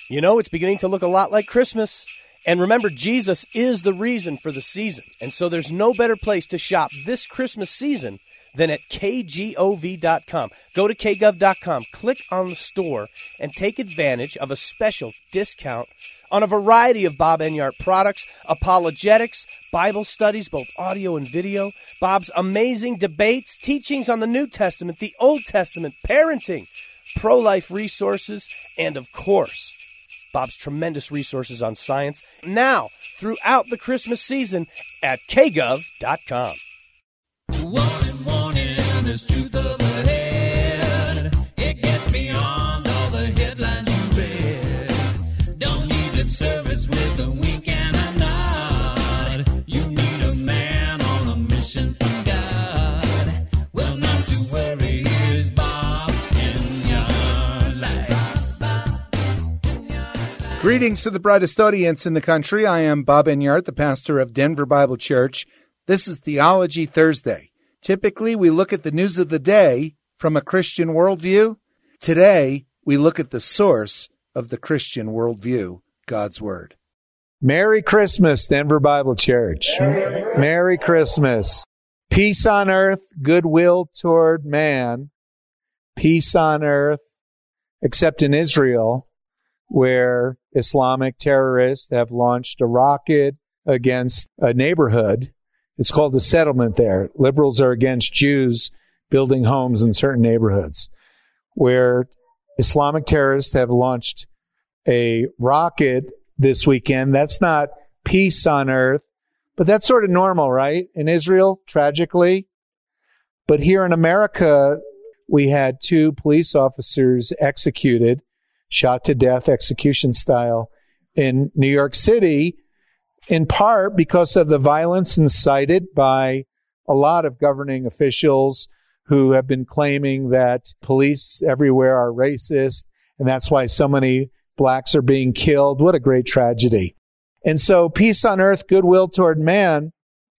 You know, it's beginning to look a lot like Christmas. And remember, Jesus is the reason for the season. And so there's no better place to shop this Christmas season than at kgov.com. Go to kgov.com, click on the store, and take advantage of a special discount on a variety of Bob Enyart products, apologetics, Bible studies, both audio and video, Bob's amazing debates, teachings on the New Testament, the Old Testament, parenting, pro-life resources, and of course, Bob's tremendous resources on science, now throughout the Christmas season at kgov.com. Warning, there's truth overhead. It gets beyond all the headlines you read. Don't need lip service with a wink and a nod. You need a man on a mission from God. Well, not to worry, here's Bob Enyart Live. Greetings to the brightest audience in the country. I am Bob Enyart, the pastor of Denver Bible Church. This is Theology Thursday. Typically, we look at the news of the day from a Christian worldview. Today, we look at the source of the Christian worldview, God's Word. Merry Christmas, Denver Bible Church. Merry Christmas. Peace on earth, goodwill toward man. Peace on earth, except in Israel, where Islamic terrorists have launched a rocket against a neighborhood. It's called the settlement there. Liberals are against Jews building homes in certain neighborhoods, where Islamic terrorists have launched a rocket this weekend. That's not peace on earth, but that's sort of normal, right? In Israel, tragically. But here in America, we had 2 police officers executed, shot to death, execution style, in New York City, in part because of the violence incited by a lot of governing officials who have been claiming that police everywhere are racist, and that's why so many blacks are being killed. What a great tragedy. And so, peace on earth, goodwill toward man.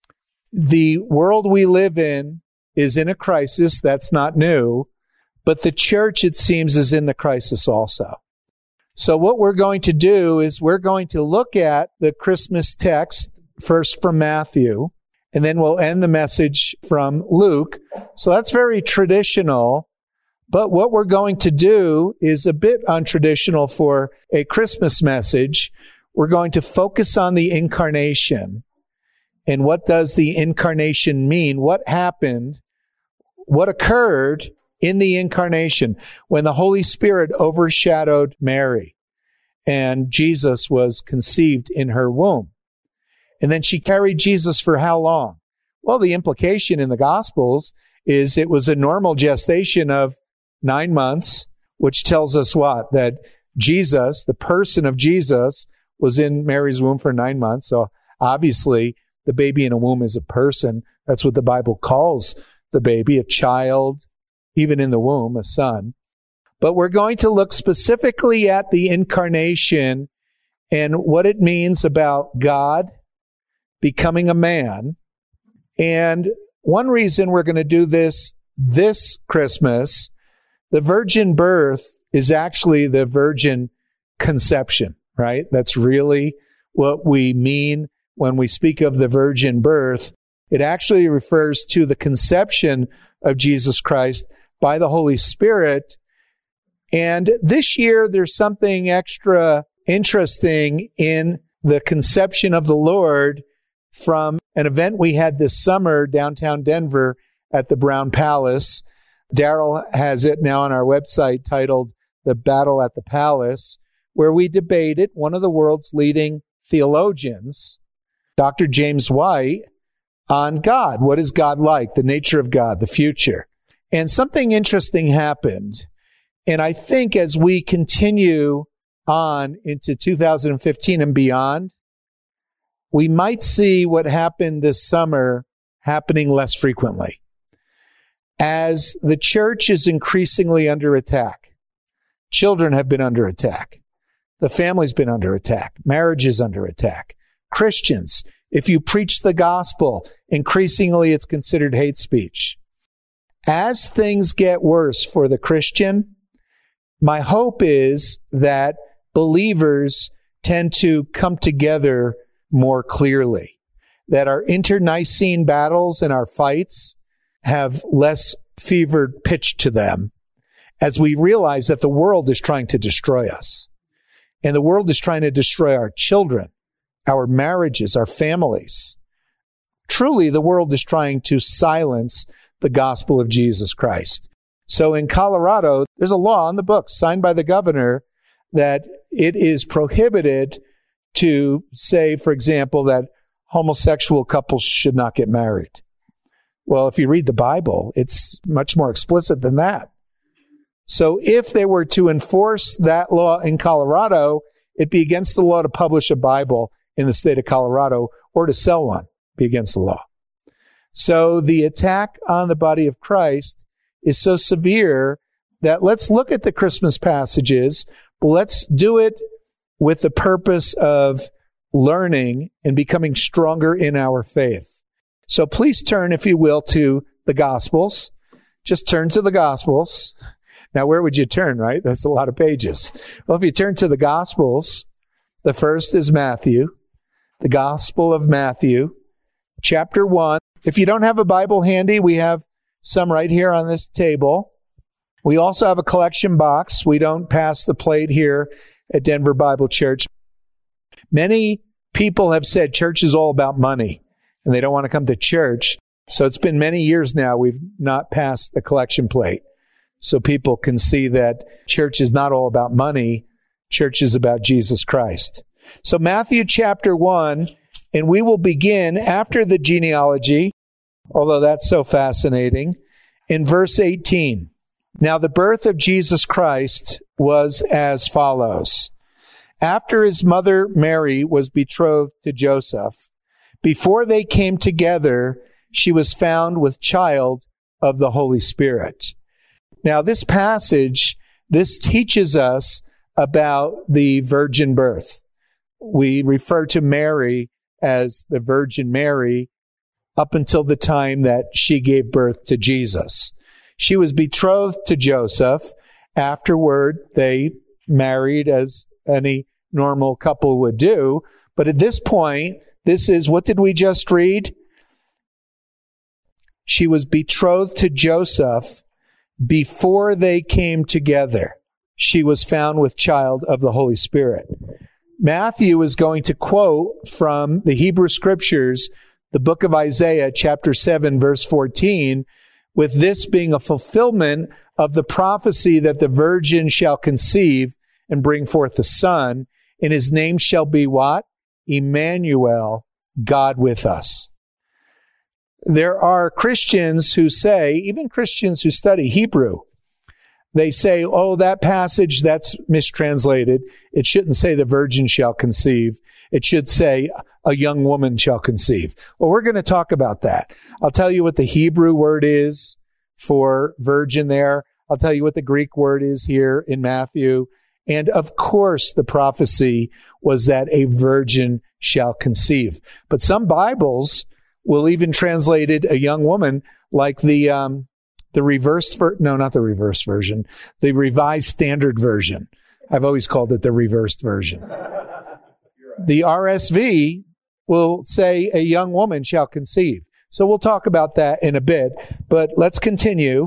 The world we live in is in a crisis. That's not new. But the church, it seems, is in the crisis also. So what we're going to do is we're going to look at the Christmas text, first from Matthew, and then we'll end the message from Luke. So that's very traditional. But what we're going to do is a bit untraditional for a Christmas message. We're going to focus on the incarnation. And what does the incarnation mean? What happened? What occurred in the incarnation when the Holy Spirit overshadowed Mary and Jesus was conceived in her womb? And then she carried Jesus for how long? Well, the implication in the Gospels is it was a normal gestation of 9 months, which tells us what? That Jesus, the person of Jesus, was in Mary's womb for 9 months. So obviously, the baby in a womb is a person. That's what the Bible calls the baby, a child, even in the womb, a son. But we're going to look specifically at the incarnation and what it means about God becoming a man. And one reason we're going to do this Christmas, the virgin birth is actually the virgin conception, right? That's really what we mean when we speak of the virgin birth. It actually refers to the conception of Jesus Christ by the Holy Spirit. And this year, there's something extra interesting in the conception of the Lord from an event we had this summer downtown Denver at the Brown Palace. Daryl has it now on our website titled The Battle at the Palace, where we debated one of the world's leading theologians, Dr. James White, on God. What is God like? The nature of God, the future. And something interesting happened. And I think as we continue on into 2015 and beyond, we might see what happened this summer happening less frequently. As the church is increasingly under attack, children have been under attack. The family's been under attack. Marriage is under attack. Christians, if you preach the gospel, increasingly it's considered hate speech. As things get worse for the Christian, my hope is that believers tend to come together more clearly, that our internecine battles and our fights have less fevered pitch to them as we realize that the world is trying to destroy us. And the world is trying to destroy our children, our marriages, our families. Truly, the world is trying to silence the gospel of Jesus Christ. So in Colorado, there's a law on the books signed by the governor that it is prohibited to say, for example, that homosexual couples should not get married. Well, if you read the Bible, it's much more explicit than that. So if they were to enforce that law in Colorado, it'd be against the law to publish a Bible in the state of Colorado or to sell one. It'd be against the law. So the attack on the body of Christ is so severe that let's look at the Christmas passages, but let's do it with the purpose of learning and becoming stronger in our faith. So please turn, if you will, to the Gospels. Just turn to the Gospels. Now, where would you turn, right? That's a lot of pages. Well, if you turn to the Gospels, the first is Matthew, the Gospel of Matthew, chapter 1. If you don't have a Bible handy, we have some right here on this table. We also have a collection box. We don't pass the plate here at Denver Bible Church. Many people have said church is all about money, and they don't want to come to church. So it's been many years now we've not passed the collection plate. So people can see that church is not all about money. Church is about Jesus Christ. So Matthew chapter 1, and we will begin after the genealogy, although that's so fascinating, in verse 18. Now the birth of Jesus Christ was as follows. After his mother Mary was betrothed to Joseph, before they came together, she was found with child of the Holy Spirit. Now, this passage, this teaches us about the virgin birth. We refer to Mary as the Virgin Mary up until the time that she gave birth to Jesus. She was betrothed to Joseph. Afterward, they married as any normal couple would do. But at this point, this is, what did we just read? She was betrothed to Joseph before they came together. She was found with child of the Holy Spirit. Matthew is going to quote from the Hebrew Scriptures, the book of Isaiah, chapter 7, verse 14, with this being a fulfillment of the prophecy that the virgin shall conceive and bring forth a son, and his name shall be what? Emmanuel, God with us. There are Christians who say, even Christians who study Hebrew, they say, oh, that passage, that's mistranslated. It shouldn't say the virgin shall conceive. It should say a young woman shall conceive. Well, we're going to talk about that. I'll tell you what the Hebrew word is for virgin there. I'll tell you what the Greek word is here in Matthew. And of course, the prophecy was that a virgin shall conceive. But some Bibles will even translate it a young woman, like the reversed not the reverse version, the Revised Standard Version. I've always called it the reversed version. The RSV will say a young woman shall conceive. So we'll talk about that in a bit, but let's continue.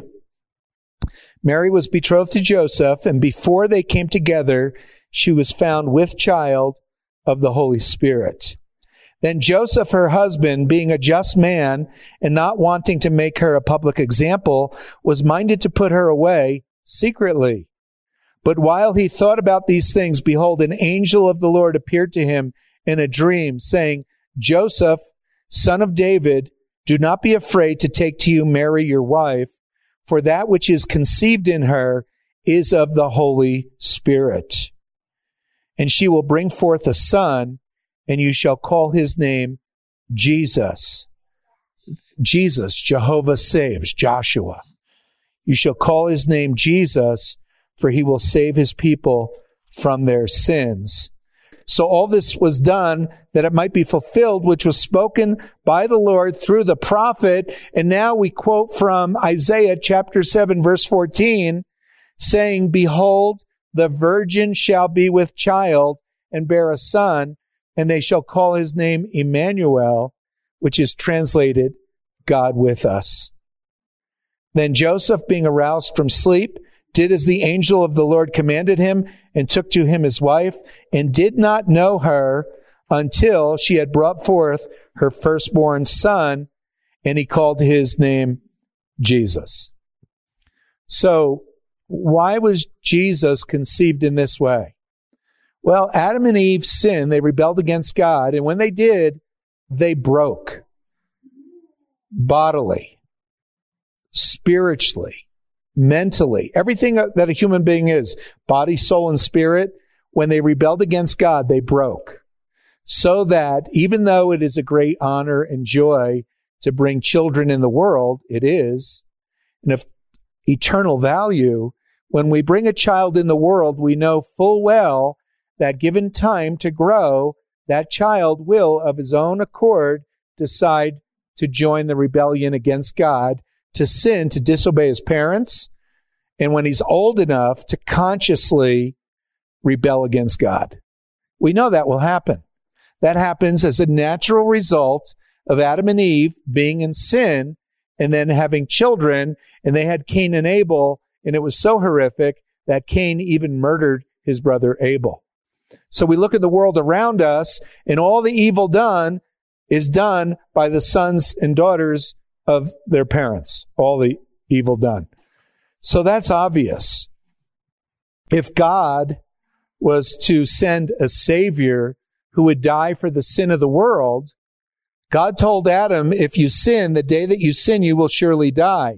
Mary was betrothed to Joseph, and before they came together, she was found with child of the Holy Spirit. Then Joseph, her husband, being a just man and not wanting to make her a public example, was minded to put her away secretly. But while he thought about these things, behold, an angel of the Lord appeared to him in a dream, saying, Joseph, son of David, do not be afraid to take to you Mary your wife, for that which is conceived in her is of the Holy Spirit. And she will bring forth a son, and you shall call his name Jesus. Jesus, Jehovah saves, Joshua. You shall call his name Jesus, for he will save his people from their sins. So all this was done that it might be fulfilled, which was spoken by the Lord through the prophet. And now we quote from Isaiah chapter 7, verse 14, saying, Behold, the virgin shall be with child and bear a son, and they shall call his name Emmanuel, which is translated, God with us. Then Joseph, being aroused from sleep, did as the angel of the Lord commanded him, and took to him his wife, and did not know her until she had brought forth her firstborn son, and he called his name Jesus. So, why was Jesus conceived in this way? Well, Adam and Eve sinned. They rebelled against God, and when they did, they broke. Bodily, spiritually, mentally, everything that a human being is, body, soul, and spirit, when they rebelled against God, they broke. So that even though it is a great honor and joy to bring children in the world, it is, and of eternal value, when we bring a child in the world, we know full well that given time to grow, that child will, of his own accord, decide to join the rebellion against God, to sin, to disobey his parents, and when he's old enough to consciously rebel against God. We know that will happen. That happens as a natural result of Adam and Eve being in sin and then having children, and they had Cain and Abel, and it was so horrific that Cain even murdered his brother Abel. So we look at the world around us, and all the evil done is done by the sons and daughters of their parents, all the evil done. So that's obvious. If God was to send a Savior who would die for the sin of the world, God told Adam, if you sin, the day that you sin, you will surely die.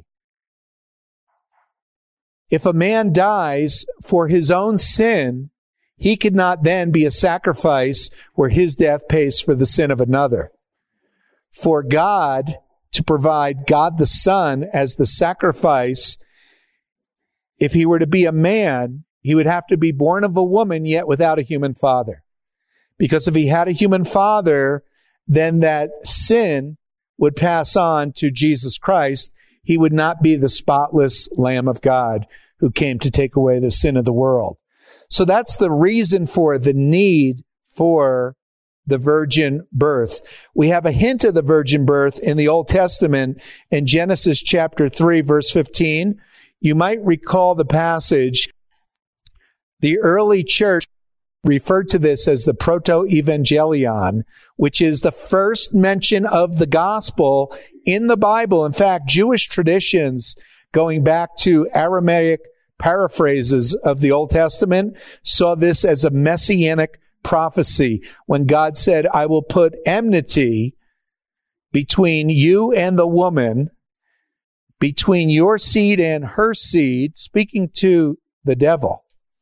If a man dies for his own sin, he could not then be a sacrifice where his death pays for the sin of another. For God to provide God the Son as the sacrifice, if he were to be a man, he would have to be born of a woman, yet without a human father. Because if he had a human father, then that sin would pass on to Jesus Christ. He would not be the spotless Lamb of God who came to take away the sin of the world. So that's the reason for the need for the virgin birth. We have a hint of the virgin birth in the Old Testament in Genesis chapter 3, verse 15. You might recall the passage. The early church referred to this as the proto-evangelion, which is the first mention of the gospel in the Bible. In fact, Jewish traditions going back to Aramaic paraphrases of the Old Testament saw this as a messianic prophecy when God said, I will put enmity between you and the woman, between your seed and her seed, speaking to the devil.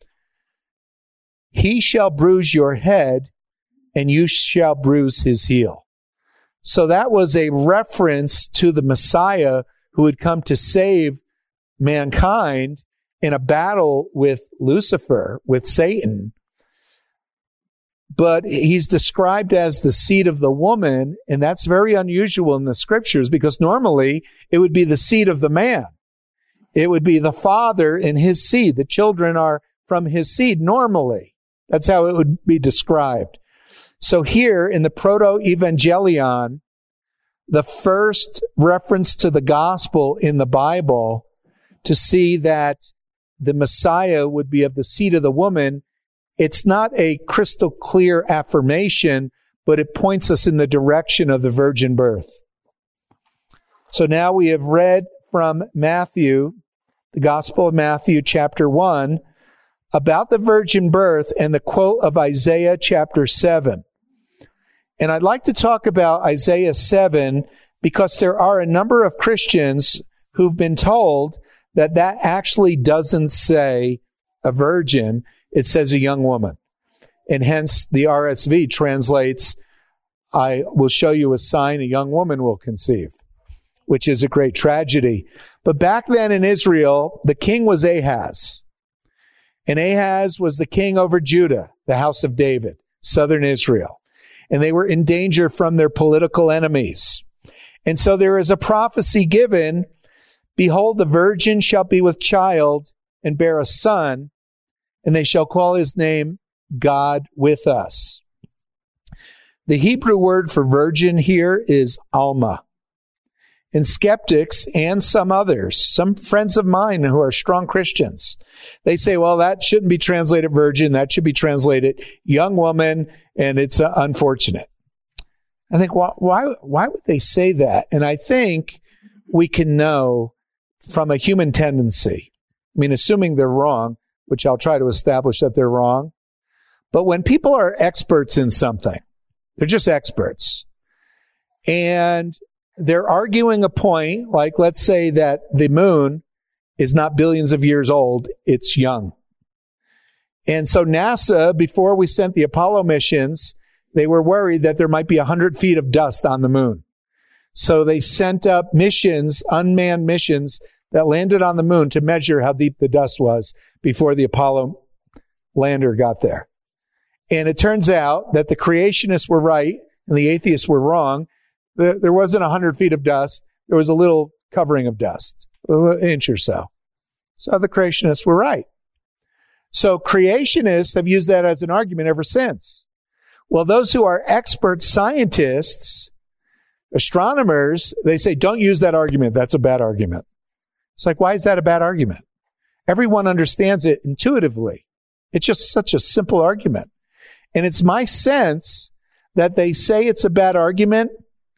He shall bruise your head, and you shall bruise his heel. So that was a reference to the Messiah who would come to save mankind in a battle with Lucifer, with Satan. But he's described as the seed of the woman, and that's very unusual in the scriptures because normally it would be the seed of the man. It would be the father and his seed. The children are from his seed normally. That's how it would be described. So here in the Proto-Evangelion, the first reference to the gospel in the Bible to see that the Messiah would be of the seed of the woman, it's not a crystal clear affirmation, but it points us in the direction of the virgin birth. So now we have read from Matthew, the Gospel of Matthew, chapter 1, about the virgin birth and the quote of Isaiah chapter 7. And I'd like to talk about Isaiah 7 because there are a number of Christians who've been told that that actually doesn't say a virgin, it says a young woman. And hence the RSV translates, I will show you a sign, a young woman will conceive, which is a great tragedy. But back then in Israel, the king was Ahaz. And Ahaz was the king over Judah, the house of David, southern Israel. And they were in danger from their political enemies. And so there is a prophecy given, behold, the virgin shall be with child and bear a son, and they shall call his name God with us. The Hebrew word for virgin here is Alma. And skeptics and some others, some friends of mine who are strong Christians, they say, well, that shouldn't be translated virgin. That should be translated young woman, and it's unfortunate. I think, why would they say that? And I think we can know from a human tendency. I mean, assuming they're wrong, which I'll try to establish that they're wrong. But when people are experts in something, they're just experts. And they're arguing a point, like let's say that the moon is not billions of years old, it's young. And so NASA, before we sent the Apollo missions, they were worried that there might be 100 feet of dust on the moon. So they sent up missions, unmanned missions, that landed on the moon to measure how deep the dust was before the Apollo lander got there. And it turns out that the creationists were right and the atheists were wrong. There wasn't 100 feet of dust. There was a little covering of dust, an inch or so. So the creationists were right. So creationists have used that as an argument ever since. Well, those who are expert scientists, astronomers, they say, don't use that argument. That's a bad argument. It's like, why is that a bad argument? Everyone understands it intuitively. It's just such a simple argument. And it's my sense that they say it's a bad argument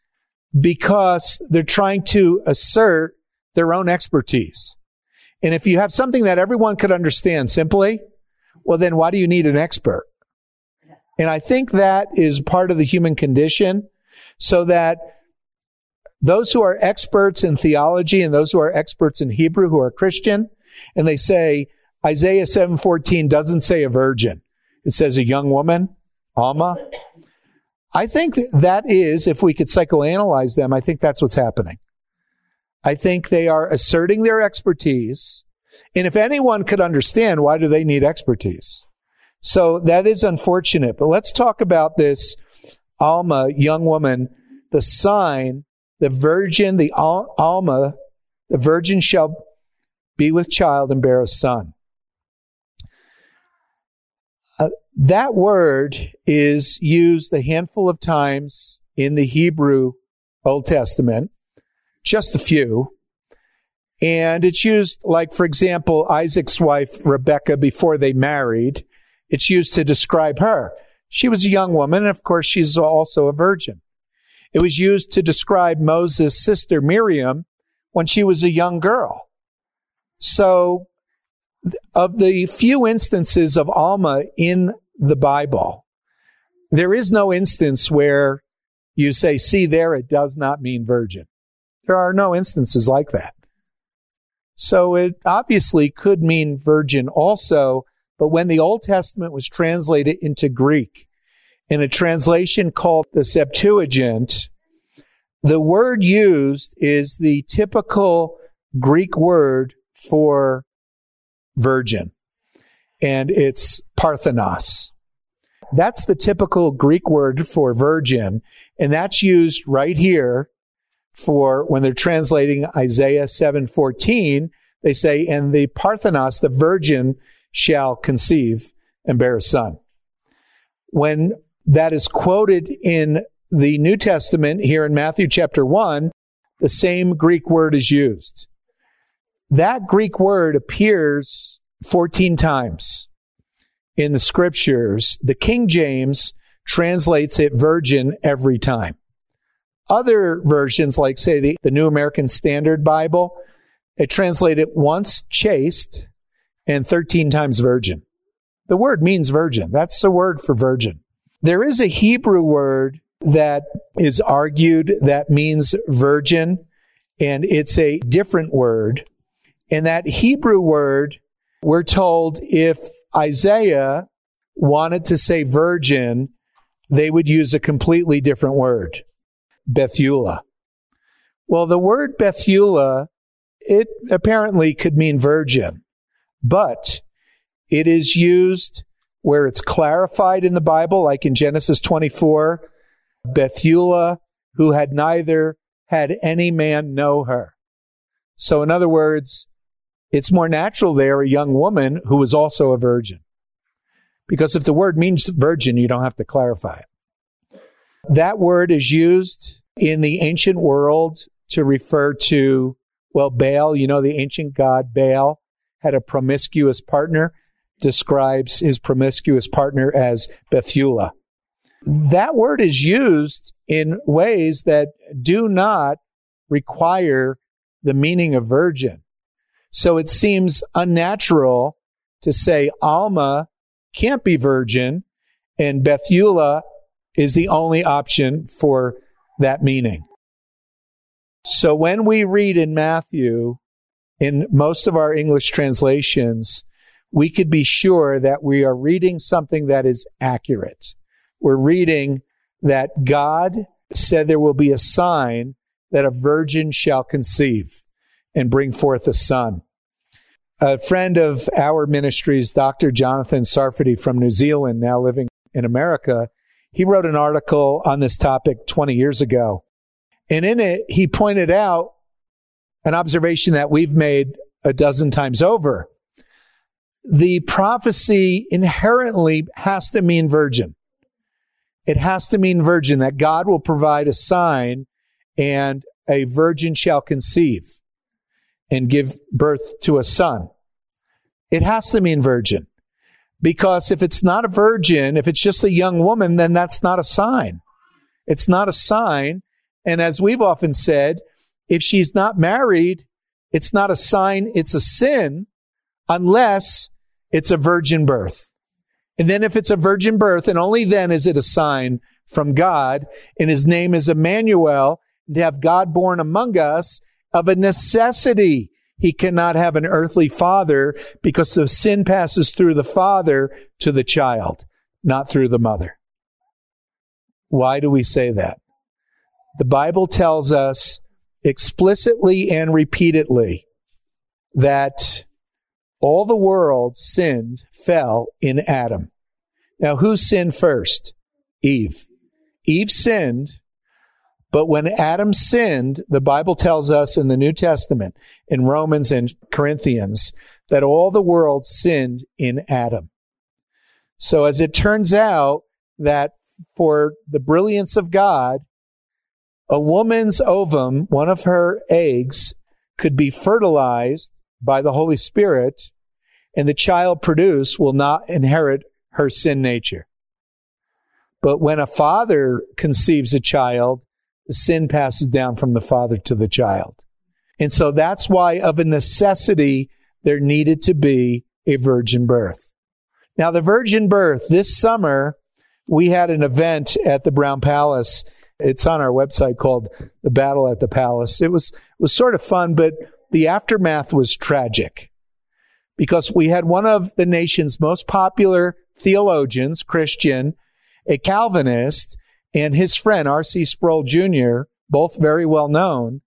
because they're trying to assert their own expertise. And if you have something that everyone could understand simply, well, then why do you need an expert? And I think that is part of the human condition, so that those who are experts in theology and those who are experts in Hebrew who are Christian, and they say Isaiah 7:14 doesn't say a virgin. It says a young woman, Alma. I think that is, if we could psychoanalyze them, I think that's what's happening. I think they are asserting their expertise. And if anyone could understand, why do they need expertise? So that is unfortunate. But let's talk about this Alma, young woman, the sign, the virgin, the Alma, the virgin shall be with child and bear a son. That word is used a handful of times in the Hebrew Old Testament, just a few. And it's used, like, for example, Isaac's wife, Rebekah, before they married, it's used to describe her. She was a young woman, and of course, she's also a virgin. It was used to describe Moses' sister, Miriam, when she was a young girl. So, of the few instances of Alma in the Bible, there is no instance where you say, see there, it does not mean virgin. There are no instances like that. So it obviously could mean virgin also, but when the Old Testament was translated into Greek, in a translation called the Septuagint, the word used is the typical Greek word for virgin, and it's parthenos. That's the typical Greek word for virgin, and that's used right here for when they're translating Isaiah 7:14. They say, and the parthenos, the virgin, shall conceive and bear a son. When that is quoted in the New Testament, here in Matthew chapter 1, the same Greek word is used. That Greek word appears 14 times in the scriptures. The King James translates it virgin every time. Other versions, like, say, the New American Standard Bible, it translated once chaste and 13 times virgin. The word means virgin. That's the word for virgin. There is a Hebrew word that is argued that means virgin, and it's a different word. And that Hebrew word, we're told if Isaiah wanted to say virgin, they would use a completely different word, Bethulah. Well, the word Bethulah, it apparently could mean virgin, but it is used where it's clarified in the Bible, like in Genesis 24, Bethulah, who had neither had any man know her. So in other words, it's more natural there, a young woman who was also a virgin. Because if the word means virgin, you don't have to clarify it. That word is used in the ancient world to refer to, well, Baal, the ancient god Baal had a promiscuous partner, describes his promiscuous partner as Bethulah. That word is used in ways that do not require the meaning of virgin. So it seems unnatural to say Alma can't be virgin and Bethulah is the only option for that meaning. So when we read in Matthew, in most of our English translations, we could be sure that we are reading something that is accurate. We're reading that God said there will be a sign that a virgin shall conceive and bring forth a son. A friend of our ministries, Dr. Jonathan Sarfati from New Zealand, now living in America, he wrote an article on this topic 20 years ago. And in it, he pointed out an observation that we've made a dozen times over. The prophecy inherently has to mean virgin. It has to mean virgin, that God will provide a sign and a virgin shall conceive and give birth to a son. It has to mean virgin. Because if it's not a virgin, if it's just a young woman, then that's not a sign. It's not a sign. And as we've often said, if she's not married, it's not a sign, it's a sin, unless it's a virgin birth. And then if it's a virgin birth, and only then is it a sign from God, and his name is Emmanuel, to have God born among us, of a necessity, he cannot have an earthly father because the sin passes through the father to the child, not through the mother. Why do we say that? The Bible tells us explicitly and repeatedly that all the world sinned, fell in Adam. Now, who sinned first? Eve. Eve sinned, but when Adam sinned, the Bible tells us in the New Testament, in Romans and Corinthians, that all the world sinned in Adam. So as it turns out that for the brilliance of God, a woman's ovum, one of her eggs, could be fertilized by the Holy Spirit, and the child produced will not inherit her sin nature. But when a father conceives a child, the sin passes down from the father to the child. And so that's why, of a necessity, there needed to be a virgin birth. Now, the virgin birth, this summer, we had an event at the Brown Palace. It's on our website called The Battle at the Palace. It was sort of fun, but the aftermath was tragic because we had one of the nation's most popular theologians, Christian, a Calvinist, and his friend, R.C. Sproul Jr., both very well known,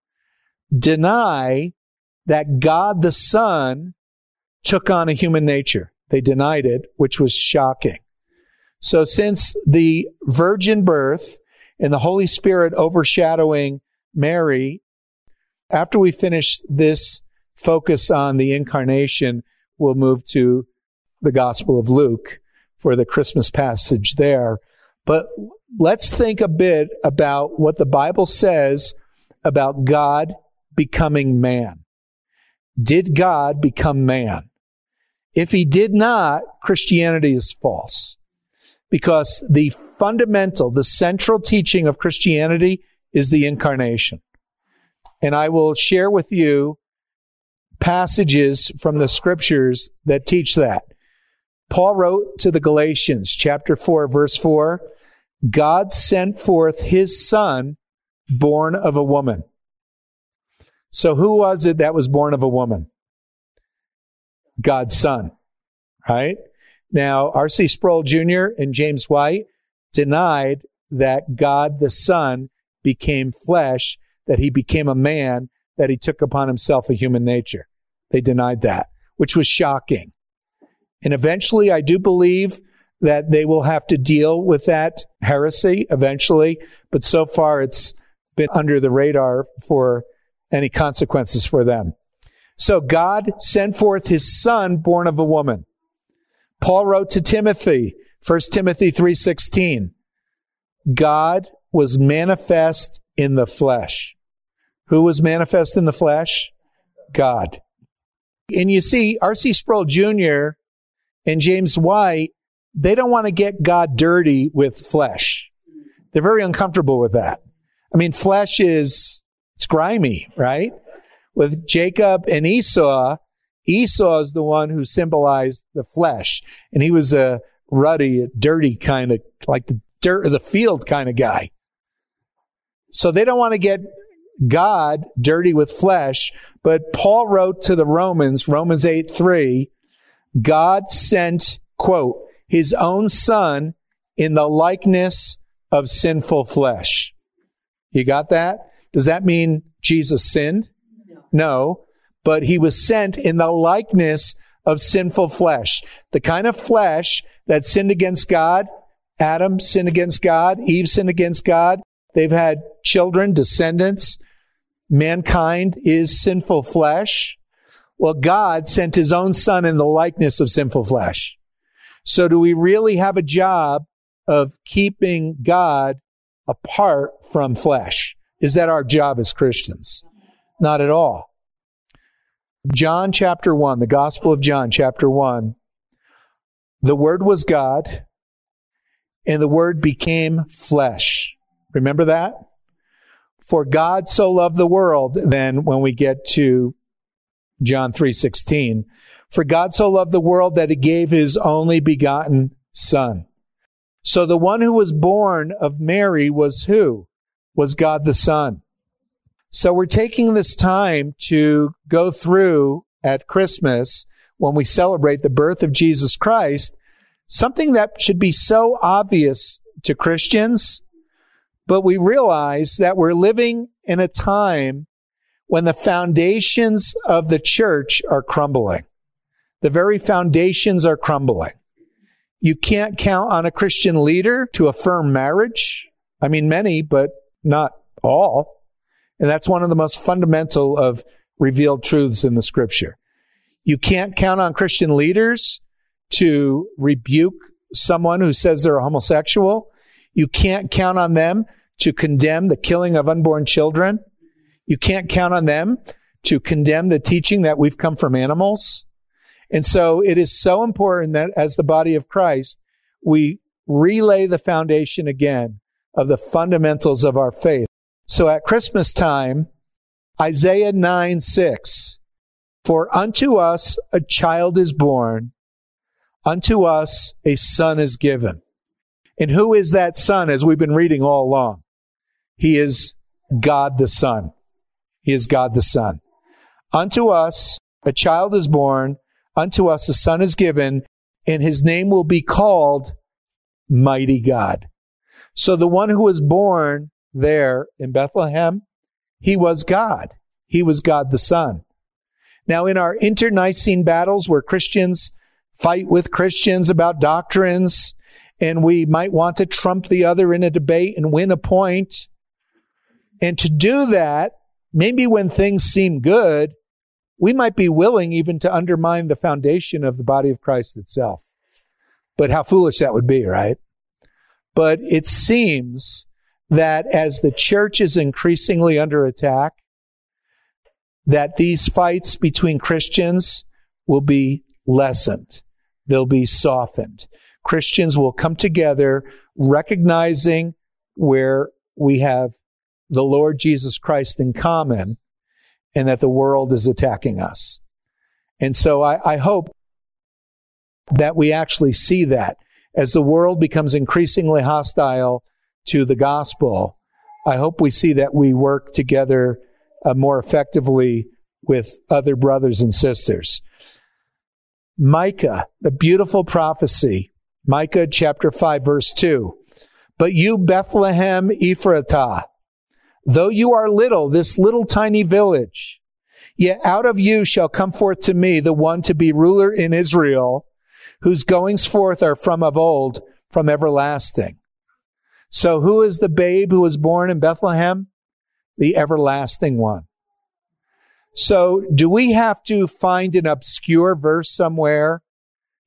deny that God the Son took on a human nature. They denied it, which was shocking. So since the virgin birth and the Holy Spirit overshadowing Mary, after we finish this focus on the incarnation, we'll move to the Gospel of Luke for the Christmas passage there. But let's think a bit about what the Bible says about God becoming man. Did God become man? If he did not, Christianity is false. Because the fundamental, the central teaching of Christianity is the incarnation. And I will share with you passages from the scriptures that teach that. Paul wrote to the Galatians, chapter 4, verse 4, God sent forth his Son, born of a woman. So who was it that was born of a woman? God's Son, right? Now, R.C. Sproul Jr. and James White denied that God the Son became flesh, that he became a man, that he took upon himself a human nature. They denied that, which was shocking. And eventually, I do believe that they will have to deal with that heresy eventually, but so far it's been under the radar for any consequences for them. So God sent forth his Son, born of a woman. Paul wrote to Timothy, 1 Timothy 3:16, God was manifest in the flesh. Who was manifest in the flesh? God. And you see, R.C. Sproul Jr. and James White, they don't want to get God dirty with flesh. They're very uncomfortable with that. I mean, flesh it's grimy, right? With Jacob and Esau, Esau is the one who symbolized the flesh. And he was a ruddy, dirty kind of, like the dirt of the field kind of guy. So they don't want to get God dirty with flesh. But Paul wrote to the Romans 8:3, God sent, quote, his own son in the likeness of sinful flesh. You got that? Does that mean Jesus sinned? No, but he was sent in the likeness of sinful flesh. The kind of flesh that sinned against God. Adam sinned against God. Eve sinned against God. They've had children, descendants. Mankind is sinful flesh. Well, God sent his own son in the likeness of sinful flesh. So do we really have a job of keeping God apart from flesh? Is that our job as Christians? Not at all. John chapter 1, the Gospel of John chapter 1, the Word was God, and the Word became flesh. Remember that? For God so loved the world, then when we get to John 3:16, for God so loved the world that he gave his only begotten Son. So the one who was born of Mary was who? Was God the Son. So we're taking this time to go through at Christmas, when we celebrate the birth of Jesus Christ, something that should be so obvious to Christians, but we realize that we're living in a time when the foundations of the church are crumbling. The very foundations are crumbling. You can't count on a Christian leader to affirm marriage. I mean, many, but not all. And that's one of the most fundamental of revealed truths in the Scripture. You can't count on Christian leaders to rebuke someone who says they're a homosexual. You can't count on them to condemn the killing of unborn children. You can't count on them to condemn the teaching that we've come from animals. And so it is so important that as the body of Christ, we relay the foundation again of the fundamentals of our faith. So at Christmas time, Isaiah 9:6, for unto us a child is born, unto us a son is given. And who is that son, as we've been reading all along? He is God the Son. He is God the Son. Unto us a child is born, unto us a son is given, and his name will be called Mighty God. So the one who was born there in Bethlehem, he was God. He was God the Son. Now, in our internecine battles where Christians fight with Christians about doctrines, and we might want to trump the other in a debate and win a point, and to do that, maybe when things seem good, we might be willing even to undermine the foundation of the body of Christ itself. But how foolish that would be, right? But it seems that as the church is increasingly under attack, that these fights between Christians will be lessened. They'll be softened. Christians will come together recognizing where we have the Lord Jesus Christ in common and that the world is attacking us. And so I hope that we actually see that. As the world becomes increasingly hostile to the gospel, I hope we see that we work together more effectively with other brothers and sisters. Micah, the beautiful prophecy, Micah chapter 5, verse 2. But you, Bethlehem Ephratah, though you are little, this little tiny village, yet out of you shall come forth to me the one to be ruler in Israel, whose goings forth are from of old, from everlasting. So who is the babe who was born in Bethlehem? The everlasting one. So do we have to find an obscure verse somewhere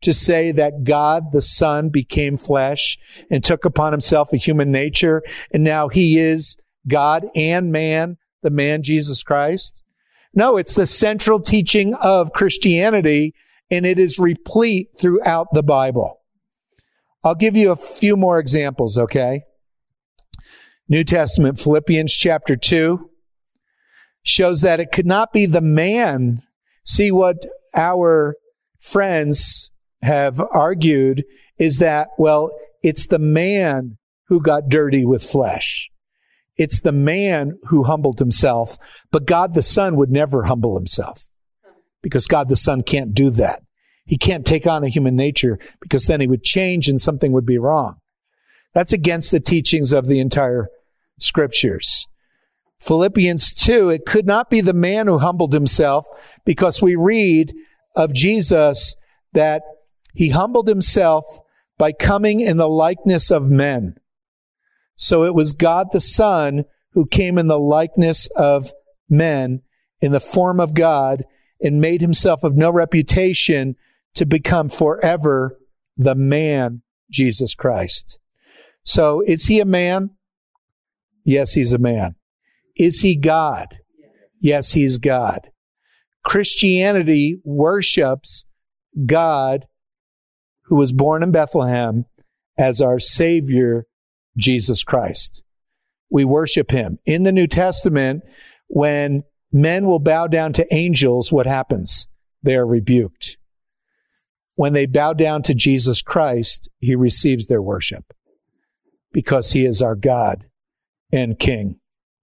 to say that God the Son became flesh and took upon himself a human nature, and now he is God and man, the man Jesus Christ? No, it's the central teaching of Christianity, and it is replete throughout the Bible. I'll give you a few more examples, okay? New Testament, Philippians chapter 2, shows that it could not be the man. See, what our friends have argued is that, well, it's the man who got dirty with flesh. It's the man who humbled himself, but God the Son would never humble himself because God the Son can't do that. He can't take on a human nature because then he would change and something would be wrong. That's against the teachings of the entire scriptures. Philippians 2, it could not be the man who humbled himself because we read of Jesus that he humbled himself by coming in the likeness of men. So it was God the Son who came in the likeness of men in the form of God and made himself of no reputation to become forever the man, Jesus Christ. So is he a man? Yes, he's a man. Is he God? Yes, he's God. Christianity worships God who was born in Bethlehem as our Savior, Jesus Christ. We worship him. In the New Testament, when men will bow down to angels, what happens? They are rebuked. When they bow down to Jesus Christ, he receives their worship because he is our God and King.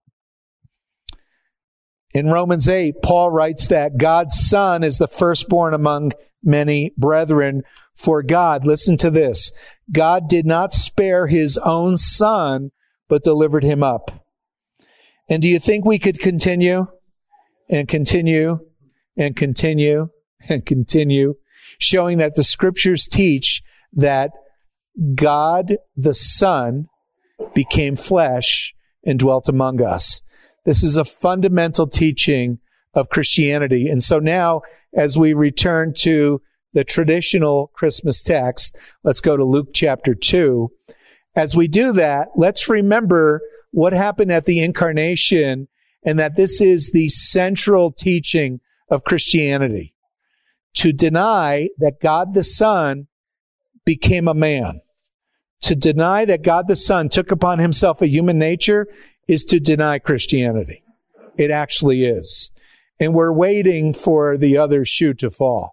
In Romans 8, Paul writes that God's Son is the firstborn among many brethren. For God, listen to this, God did not spare his own Son, but delivered him up. And do you think we could continue and continue and continue and continue, showing that the scriptures teach that God the Son became flesh and dwelt among us? This is a fundamental teaching of Christianity. And so now, as we return to the traditional Christmas text, let's go to Luke chapter 2. As we do that, let's remember what happened at the incarnation and that this is the central teaching of Christianity. To deny that God the Son became a man, to deny that God the Son took upon himself a human nature, is to deny Christianity. It actually is. And we're waiting for the other shoe to fall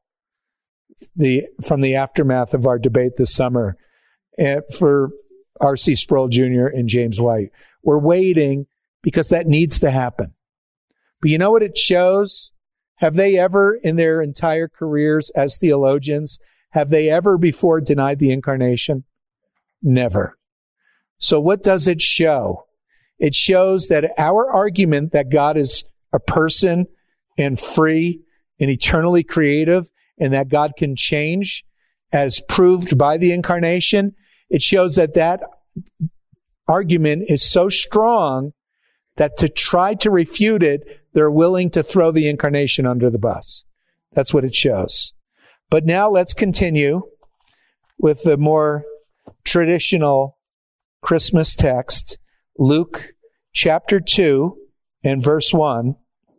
from the aftermath of our debate this summer for R.C. Sproul Jr. and James White. We're waiting because that needs to happen. But you know what it shows? Have they ever, in their entire careers as theologians, have they ever before denied the incarnation? Never. So what does it show? It shows that our argument that God is a person and free and eternally creative and that God can change, as proved by the incarnation, it shows that that argument is so strong that to try to refute it, they're willing to throw the incarnation under the bus. That's what it shows. But now let's continue with the more traditional Christmas text, Luke chapter 2 and verse 1.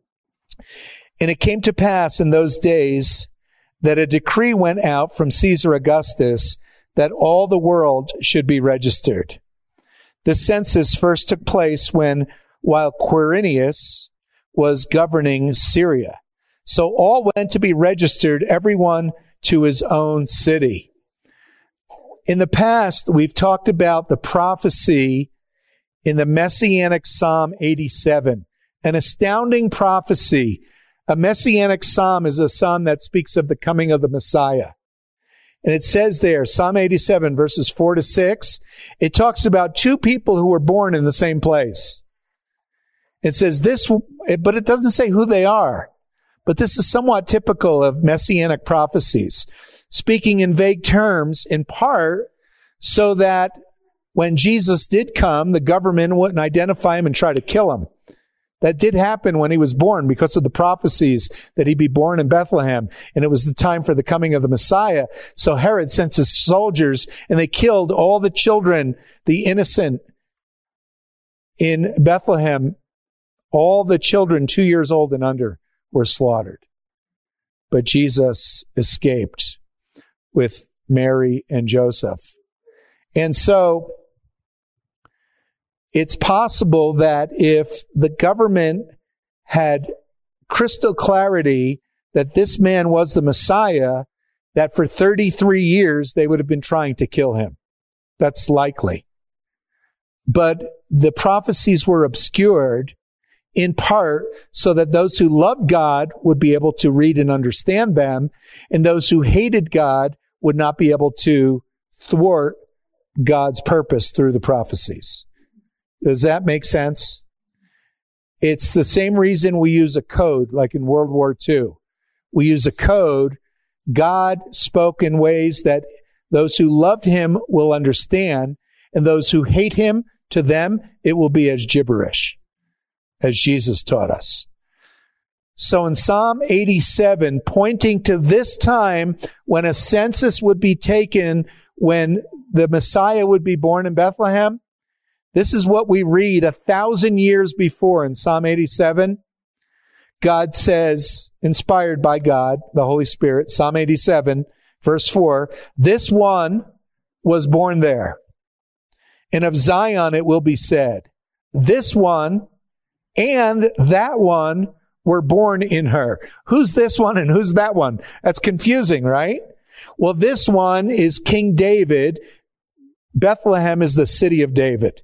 And it came to pass in those days that a decree went out from Caesar Augustus that all the world should be registered. The census first took place while Quirinius was governing Syria. So all went to be registered, everyone to his own city. In the past, we've talked about the prophecy in the Messianic Psalm 87, an astounding prophecy. A Messianic Psalm is a psalm that speaks of the coming of the Messiah. And it says there, Psalm 87, verses 4 to 6, it talks about two people who were born in the same place. It says this, but it doesn't say who they are. But this is somewhat typical of Messianic prophecies, speaking in vague terms, in part, so that when Jesus did come, the government wouldn't identify him and try to kill him. That did happen when he was born because of the prophecies that he'd be born in Bethlehem. And it was the time for the coming of the Messiah. So Herod sent his soldiers and they killed all the children, the innocent in Bethlehem. All the children 2 years old and under were slaughtered. But Jesus escaped with Mary and Joseph. And so it's possible that if the government had crystal clarity that this man was the Messiah, that for 33 years they would have been trying to kill him. That's likely. But the prophecies were obscured in part so that those who loved God would be able to read and understand them, and those who hated God would not be able to thwart God's purpose through the prophecies. Does that make sense? It's the same reason we use a code, like in World War II. We use a code. God spoke in ways that those who loved him will understand, and those who hate him, to them, it will be as gibberish, as Jesus taught us. So in Psalm 87, pointing to this time when a census would be taken, when the Messiah would be born in Bethlehem, this is what we read 1,000 years before in Psalm 87. God says, inspired by God, the Holy Spirit, Psalm 87, verse 4, this one was born there, and of Zion it will be said, this one and that one were born in her. Who's this one and who's that one? That's confusing, right? Well, this one is King David. Bethlehem is the city of David.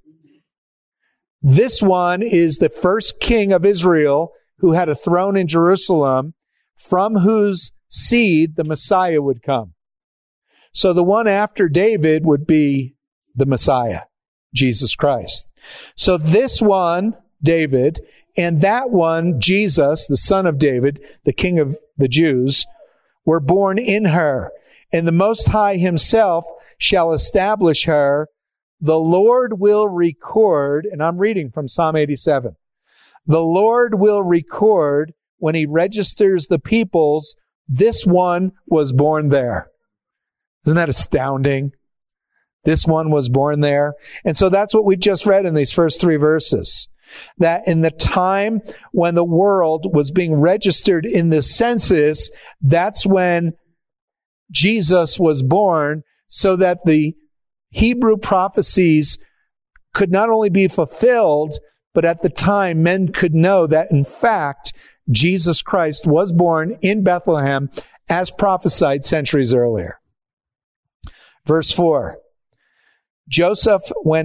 This one is the first king of Israel who had a throne in Jerusalem, from whose seed the Messiah would come. So the one after David would be the Messiah, Jesus Christ. So this one, David, and that one, Jesus, the son of David, the king of the Jews, were born in her. And the Most High himself shall establish her. The Lord will record, and I'm reading from Psalm 87. The Lord will record when he registers the peoples, this one was born there. Isn't that astounding? This one was born there. And so that's what we just read in these first 3 verses. That in the time when the world was being registered in the census, that's when Jesus was born, so that the Hebrew prophecies could not only be fulfilled, but at the time men could know that in fact Jesus Christ was born in Bethlehem as prophesied centuries earlier. Verse 4. Joseph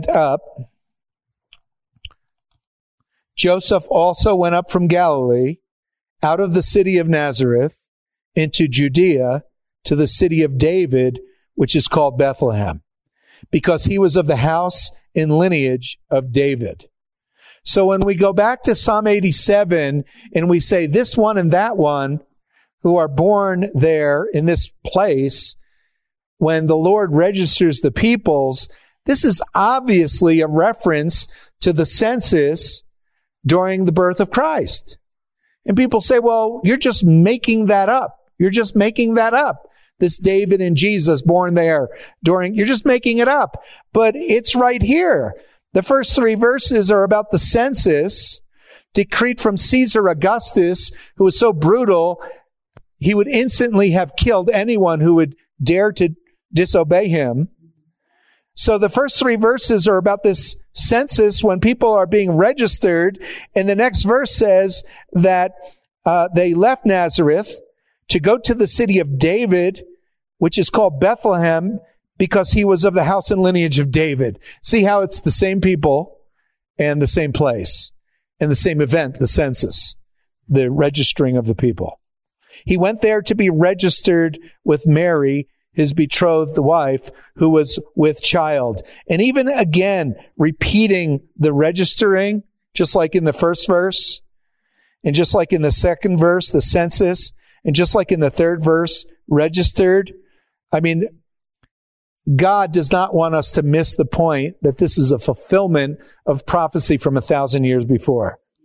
also went up from Galilee, out of the city of Nazareth, into Judea, to the city of David, which is called Bethlehem, because he was of the house and lineage of David. So when we go back to Psalm 87 and we say this one and that one who are born there in this place, when the Lord registers the peoples, this is obviously a reference to the census during the birth of Christ. And people say, well, you're just making that up. You're just making that up. This David and Jesus born there you're just making it up. But it's right here. The first 3 verses are about the census decreed from Caesar Augustus, who was so brutal, he would instantly have killed anyone who would dare to disobey him. So the first 3 verses are about this census when people are being registered. And the next verse says that they left Nazareth to go to the city of David, which is called Bethlehem, because he was of the house and lineage of David. See how it's the same people and the same place and the same event, the census, the registering of the people. He went there to be registered with Mary, his betrothed wife, who was with child. And even again, repeating the registering, just like in the first verse, and just like in the second verse, the census, and just like in the third verse, registered. I mean, God does not want us to miss the point that this is a fulfillment of prophecy from 1,000 years before.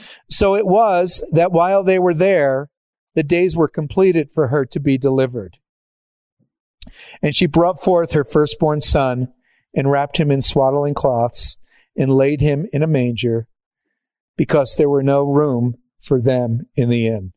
So it was that while they were there, the days were completed for her to be delivered. And she brought forth her firstborn son and wrapped him in swaddling cloths and laid him in a manger because there were no room for them in the inn.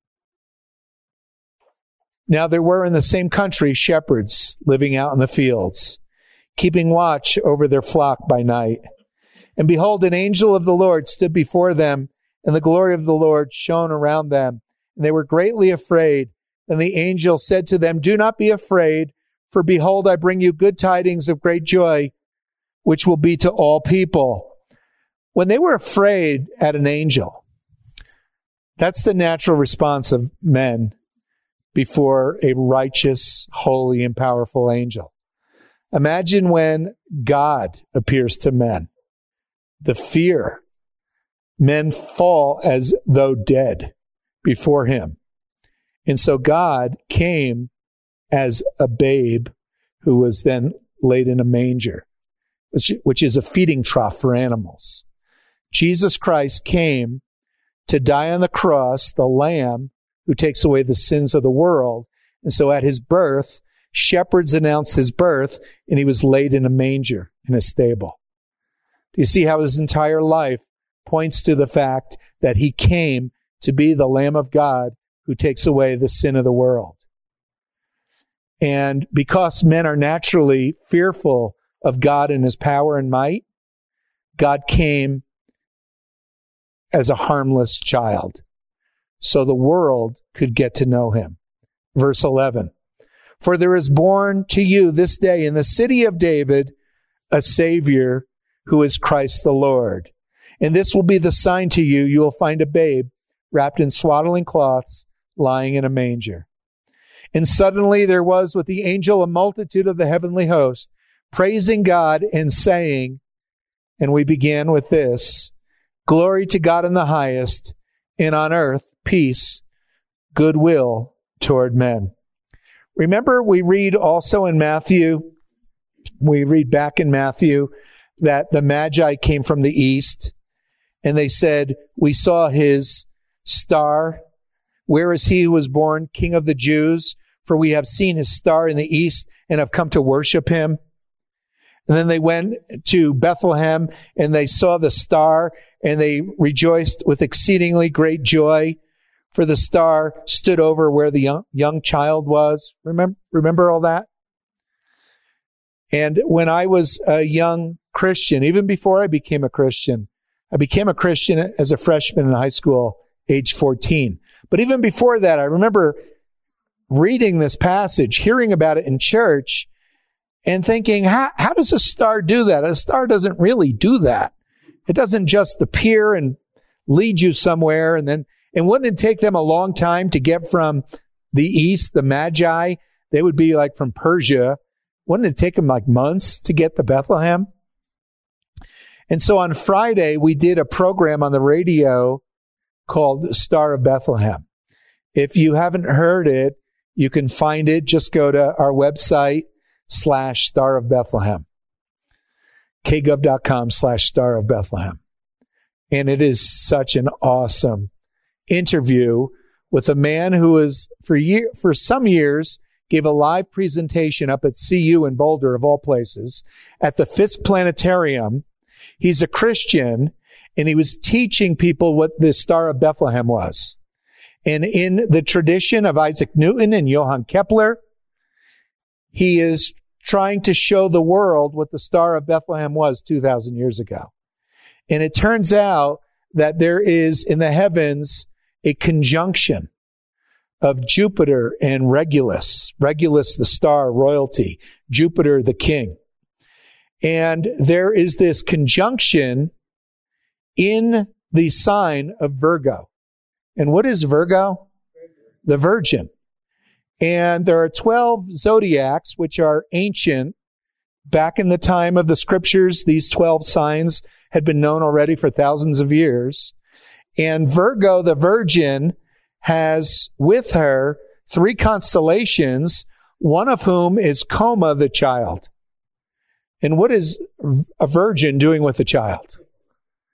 Now there were in the same country shepherds living out in the fields, keeping watch over their flock by night. And behold, an angel of the Lord stood before them, and the glory of the Lord shone around them. And they were greatly afraid. And the angel said to them, "Do not be afraid, for behold, I bring you good tidings of great joy, which will be to all people." When they were afraid at an angel, that's the natural response of men before a righteous, holy, and powerful angel. Imagine when God appears to men. The fear. Men fall as though dead before him. And so God came as a babe who was then laid in a manger, which is a feeding trough for animals. Jesus Christ came to die on the cross, the Lamb who takes away the sins of the world. And so at his birth, shepherds announced his birth, and he was laid in a manger in a stable. Do you see how his entire life points to the fact that he came to be the Lamb of God who takes away the sin of the world? And because men are naturally fearful of God and his power and might, God came as a harmless child so the world could get to know him. Verse 11, "For there is born to you this day in the city of David a Savior who is Christ the Lord. And this will be the sign to you. You will find a babe wrapped in swaddling cloths, lying in a manger." And suddenly there was with the angel a multitude of the heavenly host, praising God and saying, and we began with this, "Glory to God in the highest, and on earth peace, goodwill toward men." Remember, we read also in Matthew, we read back in Matthew, that the Magi came from the east, and they said, "We saw his star. Where is he who was born King of the Jews? For we have seen his star in the east and have come to worship him." And then they went to Bethlehem, and they saw the star, and they rejoiced with exceedingly great joy, for the star stood over where the young child was. Remember all that? And when I was a young Christian, even before I became a Christian as a freshman in high school, age 14. But even before that, I remember reading this passage, hearing about it in church, and thinking, how does a star do that? A star doesn't really do that. It doesn't just appear and lead you somewhere, and wouldn't it take them a long time to get from the east, the Magi? They would be like from Persia. Wouldn't it take them like months to get to Bethlehem? And so on Friday, we did a program on the radio called Star of Bethlehem. If you haven't heard it, you can find it. Just go to our website, /Star of Bethlehem, kgov.com/Star of Bethlehem. And it is such an awesome interview with a man who is, for some years, gave a live presentation up at CU in Boulder, of all places, at the Fisk Planetarium. He's a Christian, and he was teaching people what the Star of Bethlehem was. And in the tradition of Isaac Newton and Johann Kepler, he is trying to show the world what the Star of Bethlehem was 2,000 years ago. And it turns out that there is in the heavens a conjunction of Jupiter and Regulus. Regulus, the star, royalty. Jupiter, the king. And there is this conjunction in the sign of Virgo. And what is Virgo? The Virgin. And there are 12 zodiacs, which are ancient. Back in the time of the scriptures, these 12 signs had been known already for thousands of years. And Virgo, the Virgin, has with her 3 constellations, one of whom is Coma, the child. And what is a virgin doing with a child?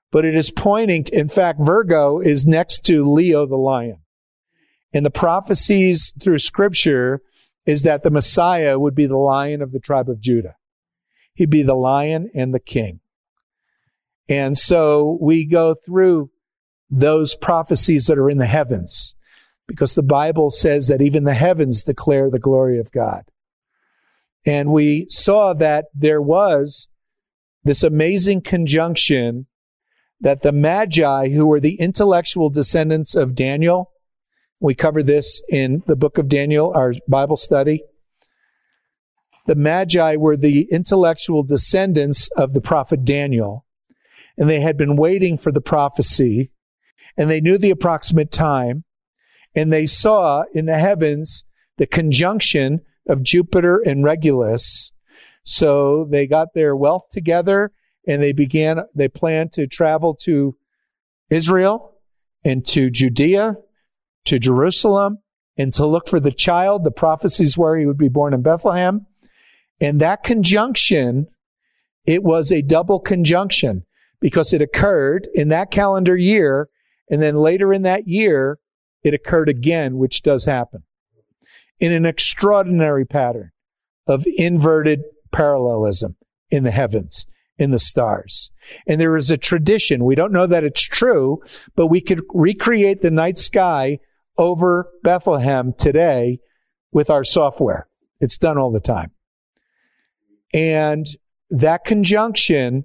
but it is pointing to, in fact, Virgo is next to Leo the lion. And the prophecies through Scripture is that the Messiah would be the Lion of the tribe of Judah. He'd be the lion and the king. And so we go through those prophecies that are in the heavens, because the Bible says that even the heavens declare the glory of God. And we saw that there was this amazing conjunction that the Magi, who were the intellectual descendants of Daniel, we covered this in the book of Daniel, our Bible study. The Magi were the intellectual descendants of the prophet Daniel, and they had been waiting for the prophecy, and they knew the approximate time, and they saw in the heavens the conjunction of Jupiter and Regulus. So they got their wealth together, and they planned to travel to Israel and to Judea, to Jerusalem, and to look for the child. The prophecies were he would be born in Bethlehem. And that conjunction, it was a double conjunction because it occurred in that calendar year, and then later in that year, it occurred again, which does happen, in an extraordinary pattern of inverted parallelism in the heavens, in the stars. And there is a tradition, we don't know that it's true, but we could recreate the night sky over Bethlehem today with our software. It's done all the time. And that conjunction,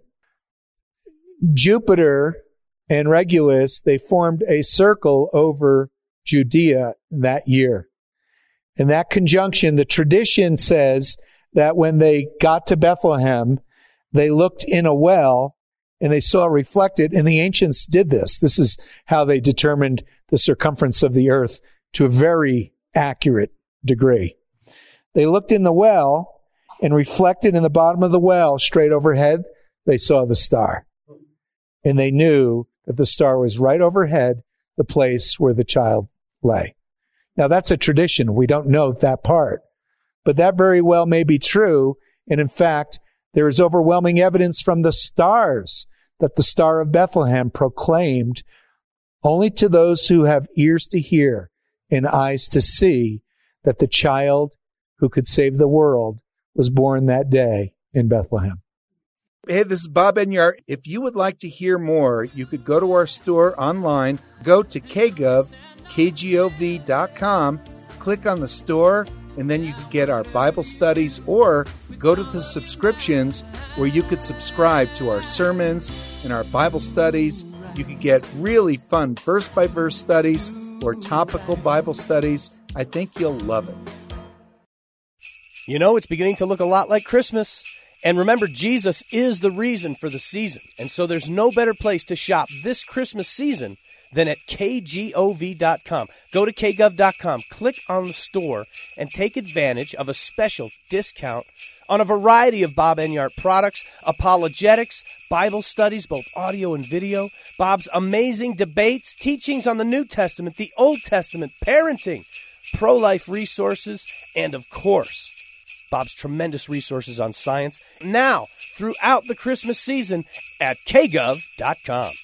Jupiter and Regulus, they formed a circle over Judea that year. And that conjunction, the tradition says that when they got to Bethlehem, they looked in a well and they saw reflected, and the ancients did this. This is how they determined the circumference of the earth to a very accurate degree. They looked in the well, and reflected in the bottom of the well, straight overhead, they saw the star. And they knew that the star was right overhead, the place where the child lay. Now, that's a tradition. We don't know that part. But that very well may be true. And in fact, there is overwhelming evidence from the stars that the Star of Bethlehem proclaimed only to those who have ears to hear and eyes to see that the child who could save the world was born that day in Bethlehem. Hey, this is Bob Enyart. If you would like to hear more, you could go to our store online, go to kgov.com, click on the store, and then you could get our Bible studies, or go to the subscriptions where you could subscribe to our sermons and our Bible studies. You could get really fun verse-by-verse studies or topical Bible studies. I think you'll love it. You know, it's beginning to look a lot like Christmas. And remember, Jesus is the reason for the season. And so there's no better place to shop this Christmas season than at kgov.com. Go to kgov.com, click on the store, and take advantage of a special discount on a variety of Bob Enyart products, apologetics, Bible studies, both audio and video, Bob's amazing debates, teachings on the New Testament, the Old Testament, parenting, pro-life resources, and of course, Bob's tremendous resources on science, now throughout the Christmas season at kgov.com.